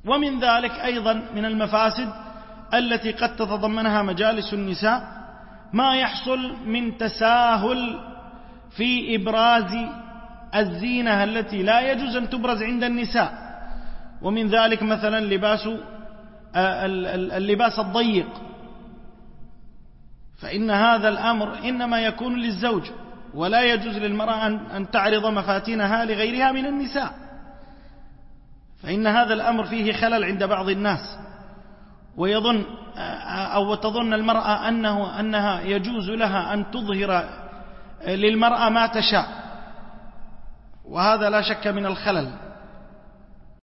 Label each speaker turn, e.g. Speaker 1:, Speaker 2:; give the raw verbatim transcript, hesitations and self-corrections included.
Speaker 1: ومن ذلك أيضا من المفاسد التي قد تتضمنها مجالس النساء ما يحصل من تساهل في إبراز الزينة التي لا يجوز أن تبرز عند النساء، ومن ذلك مثلا لباس اللباس الضيق، فإن هذا الأمر إنما يكون للزوج، ولا يجوز للمرأة أن تعرض مفاتنها لغيرها من النساء، فإن هذا الأمر فيه خلل عند بعض الناس، ويظن أو تظن المرأة أنه أنها يجوز لها أن تظهر للمرأة ما تشاء، وهذا لا شك من الخلل.